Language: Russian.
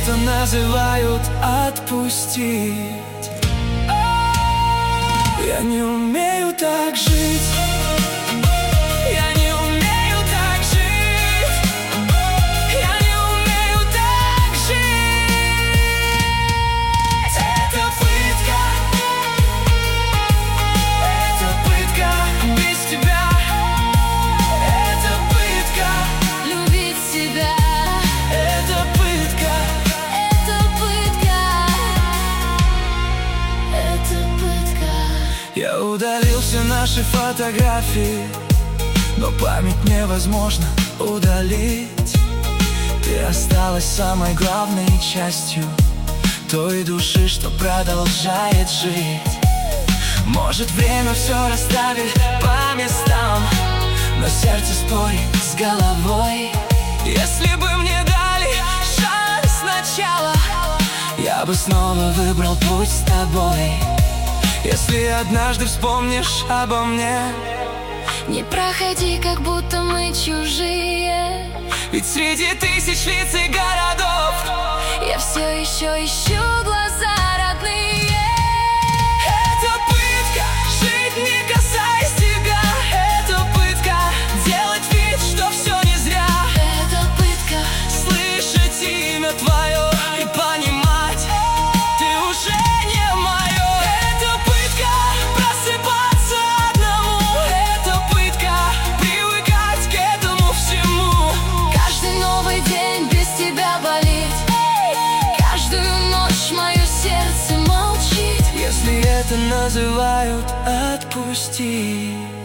это называют отпустить. Я не умею так жить. Я не умею так жить. Я не умею так жить. Это пытка. Это пытка без тебя. Это пытка любить себя. Это пытка. Это пытка. Это пытка. Я удалил все наши фотографии, но память невозможно удалить. Ты осталась самой главной частью той души, что продолжает жить. Может, время все расставит по местам, но сердце спорит с головой. Если бы мне дали шанс сначала, я бы снова выбрал путь с тобой. Если однажды вспомнишь обо мне, не проходи, как будто мы чужие. ведь среди тысяч лиц и городов Я все еще ищу глаза родные. это пытка, жить не касаясь тебя. Это пытка, делать вид, что все не зря. Это пытка. Слышать имя твое и понимать, ты уже не мое. Это пытка, просыпаться одному. Это пытка, привыкать к этому всему. Каждый новый день без тебя болит. Каждую ночь мое сердце молчит. Если это называют отпустить.